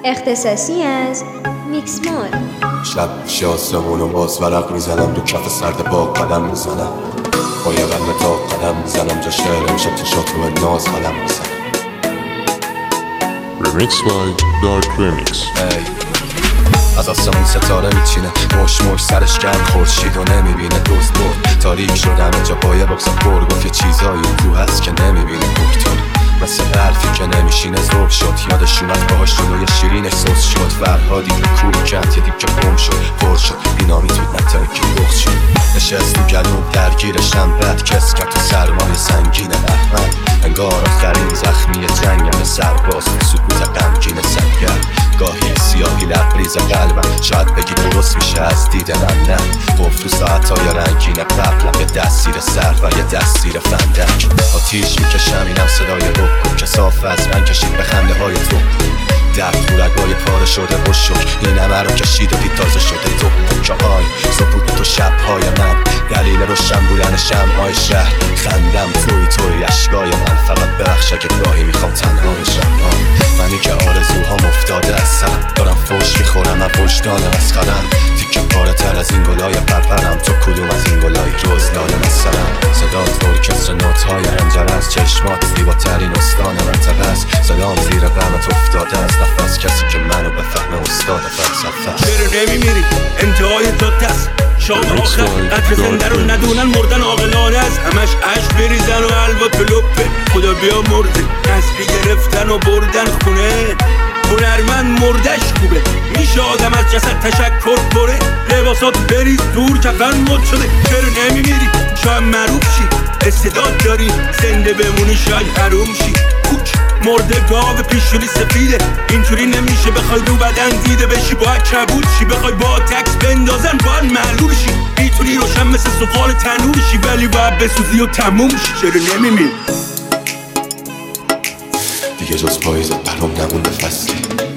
اختصاصی از میکسمال. شب شاسمون و باز ورق میزنم، دو کف سرد با قدم میزنم، با یه قلب تا قدم میزنم، جا شعر امشب تشات و ناز قدم میزنم. Remix by Dark Remix. از آسمون ستاره میچینه، مش سرش گرم خورشید و نمیبینه، دوست برد تاریک شدم اینجا با یه بکس پر، گفت یه چیزایی تو هست که نمیبینه، دکتر مثل برفی که نمیشینه ذوق شد، یادش اومد باهاش جلوی شیرینش سوس شد، فرهادی که کور کند یه دیگه گم شد، پر شد بینامی توی نتایی که بغض شد، نشست تو گلوم درگیرشم بد کس کرد تو سرمای سنگین احمد، انگار آخرین زخمی جنگم سرباز تو سکوت غمگین سنگر، گاهی سیاهی لبریز قلبم شاید بگی درست میشه از دید من، نه گفت تو ساعتهای رنگین قبلم یه دستیر سر و یه دستیر فندک، آتیش میکشم اینم صدای بکن که صاف از من کشید به خنده های تو، در تو رگای پاره شده بشک این همه رو کشید و دید تازه شده تو چاهای سپود تو شبهای من، دلیل روشن بودن شمعای شهر، خندم توی اشکای من، فقط ببخش اگه گاهی میخوام تنها بشم، منی که آرزوهام افتاده از سرم، دارم فوش میخورم از وجدانم از خرم، تیکه پاره تر از این گلای پرپرم، تو کدوم از این گلای جز دادم از سرم، صدات ارکستر نوت‌های رنجر از چشمات زیباترین استان منطقه است، صدام زیر غمت افتاده از نفس، کسی که منو بفهمه استاد فلسفه است. چرا نمیمیری انتهای تو دست شام آخر قدر زنده رو ندونن، مردن عاقلانه است، همش عشق بریزن و حلوا تو لپه، خدا بیا مرده نسلی گرفتن و بردن خونه، هنرمند مردش خوبه، میشه آدم از جسد تشکر کنه، لباسات بریز دور کفن مد شده، چرا نمیمیری شاید معروف شی، استعداد داری زنده بمونی شاید حروم شی، کوک مرده گاو پیشونی سفیده، اینجوری نمیشه بخوای رو بدن دیده بشی، باید کبود شی، بخوای با تکس بندازن باید معلول شی، میتونی روشن مثل سفال تنور شی، ولی باید بسوزی و تموم شی، چرا نمیمیری؟ دیگه جز پاییزت برام نمونده فصلی.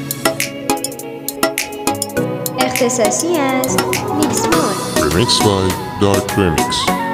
اختصاصی از میکسمال. Remix by Dark Remix.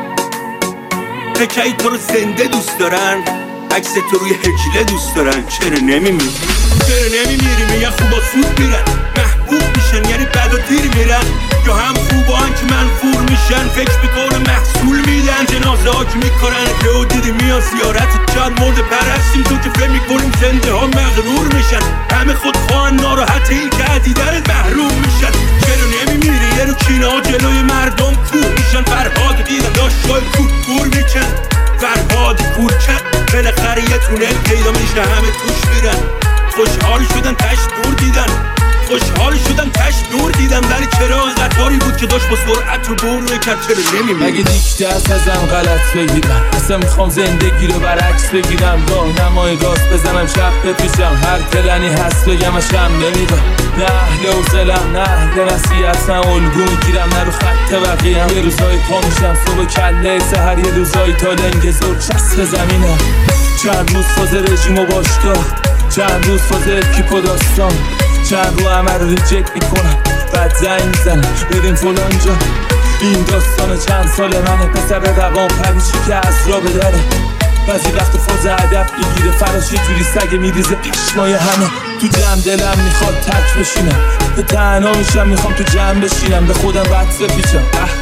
فکرهای تو رو زنده دوست دارن، عکس تو روی هجله دوست دارن، چرا نمیمیری؟ چرا نمیمیری؟ میگن خوبا سود میرن، محبوب میشن یعنی بد و دیر میرن، یا هم خوبان که منفور میشن، فکر میکنه محصول میدن، جنازه ها که میکنن که دیدی میان زیارت چند مرد پرستیم، تو که فکر میکنیم زنده ها مغرور میشن، همه خودخواهن ناراحت این که عدیدنت محروم میشن، چرا نمیمیری؟ یه رو کینه ها جلوی مردم کور میشن، فرهاد دیدن داشت شای کور میکن، فرهاد کور کن، بالاخره یه تونل پیدا میشه همه توش میرن، خوشحال شدن تش دور دیدن، خوشحال شدن تش دور دیدن، ولی چراغ قطاری بود که داشت با سرعت رو بور میکرد، چرا نمیمیری؟ مگه دیگه دست ازم غلط بگیرم، اصلا میخوام زندگی رو برعکس بگیرم، راهنمای راست بزنم شب بپیشم، هر پلنی هست بگم اشم نمیرم، نه اهل حوصله‌ام نه اهل نصیحت، نه الگو میگیرم نه رو خط بقیه‌ام، یه روزایی پا میشم صبح کله سحر، یه روزایی تا لنگ زور چسب زمینم، چند روز فاز رژیم و باشگاه، چند روز فاز اکیپ و داستان، چند رو همه رو ریجکت میکنم، بعد زنگ میزنم بریم فلان جا، این داستان چند سال منه، پسر روان پریشی که از را به دره، بعضی وقت فاز هدف میگیره، فراش یه جوری سگه میریزه پشمای همه، تو جمع دلم میخواد تک بشینم، به تنها میشم میخوام تو جمع بشینم، به خودم وقت بپیچم،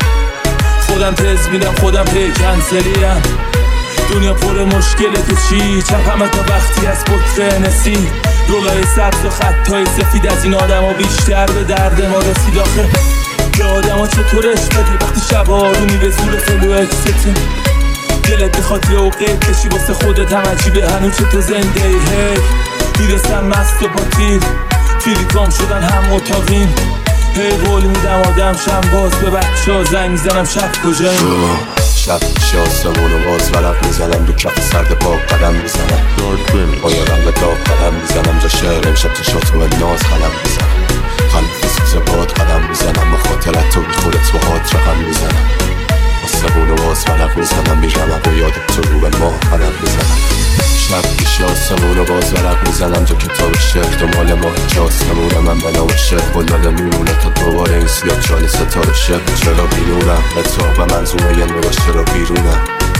خودم تز میدم خودم پی کنسلیم، دنیا پر مشکله تو چی؟ چپم تا وقتی از پتر نسی، رولای سبز و خطای سفید از این آدم ها بیشتر به درد ما رسید، آخه به آدم ها چطورش بدی وقتی شب آرومی به زور فلو اکسته، دلت بخواد یه اوقه کشی واسه خودت هم عجیبه هنوز تو زنده ای، هی میرسم مست و پاتیر تیلیکام شدن هم اتاقین، هی قول میدم آدم شم باز به بچه ها زنگ میزنم شب کجاییم، شب شاسمون و باز ورق میزنم، دو کف سرد با قدم میزنم، با یه رنگ داغ قدم میزنم، جا شعر امشب تشات و ناز قدم میزنم، خلف سوز باد قدم میزنم، با خاطرت تو بی خودت با هات رقم میزنم، آسمون و باز ورق میزنم، میرم و یادت تو رو به ماه قدم میزنم، شب آسمون و باز ورق میزنم، تو کتاب شعر تو مال ماه آسمون من بنام شعر، بلاله میمونه تا دوباره این سیاه چال ستاره شب، چرا بیرونم اتاق و منظومه یه نورش چرا بیرونم،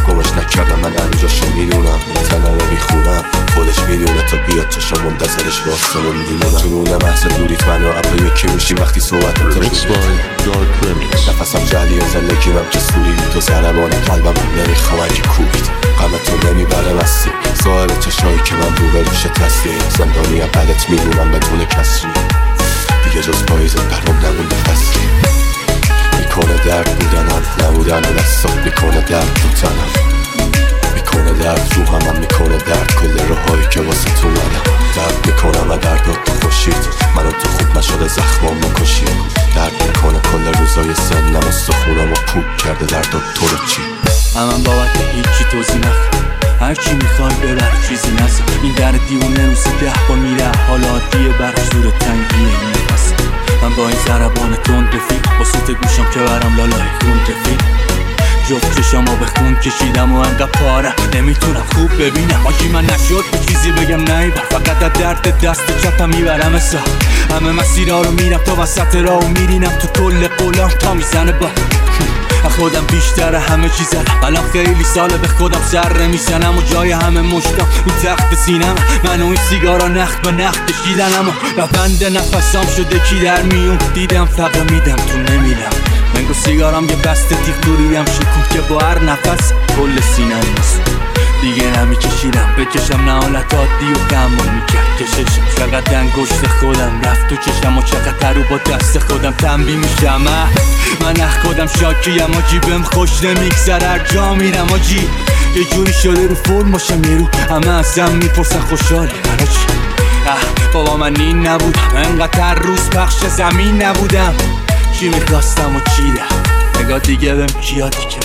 گمش نکردم من هنوزاشو میدونم تنمه میخونم خودش میدونه تا بیاد چشم منتظرش واسمون میمونم تو نونه محض دوریت من و عبا یکی میشیم وقتی صحبت Remixed by Dark Remix. نفسم جلیه زندگیمم که سوری تو ضربان قلبم نمیخوام اگه کوبید غمتو نمیبره مستی صاحب چشایی که من رو بروش تستی زندانی بدت میدونم بدون کسری دیگه جز پاییزت برام نمونده فصلی میکنه درد بودنم نبودن دستات میکنه درد تو تنم میکنه درد رو همم میکنه درد کل راهایی که واسه تو منم درد میکنم و دردات تو خوشید منو تو خوب نشده زخمامو کشید درد میکنه کل روزای سنم و سخونم و پوک کرده دردات تو رو چی من بابت هیچی توضیح نخواه هرچی میخوای ببر چیزی نزد این در دیونه روزی 10 بار میره حالا عادیه برش زور تنگیه این نفس من با این ضربان تند رفیق با صوت گوشم که برم لالای خون رفیق جفت چشمو به خون کشیدم و انقدر پاره نمیتونم خوب ببینم آجی من نشد به چیزی بگم نیبر فقط از درد دست چپم میبرم حساب همه مسیرها رو میرم تا وسط راه و میرینم تو کل قولام تا میزنه با خودم بیشتر همه چیز الان خیلی ساله به خودم سر نمیزنم و جای همه مشتم اون تخت سینم من و این سیگارا نخ به نخ کشیدنم و بند نفسام شده کی در میون دیدم فقط میدم تو نمیرم منگو سیگارم یه بسته تیغ دوریم شکون که با هر نفس کل سینم نیست دیگه نمیکشیدم بکشم نه حالت عادی و تحمل میکرد کششم چقدر انگشت خودم رفت تو چشم و چقدر رو با دست خودم تنبیه میشم من خودم شاکیم آجی بهم خوش نمیگذر هر جا میرم آجی یه جوری شده رو فرم باشم یه رو همه ازم میپرسن خوشحالی هراجی بابا من این نبودم انقدر روز پخش زمین نبودم چی میخواستم و چی رفت نگاه دیگه بهم کیادی که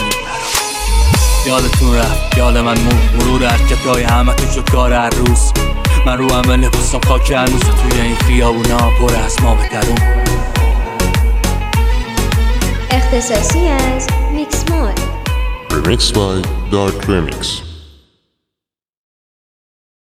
یادتون رفت یاد من مرور حرکتای همه تو شد کار هر روز من رو همه لباسم خاک هنوز توی این خیابونا پر از ما بهترون اختصاصی از میکس مود Remixed by Dark Remix.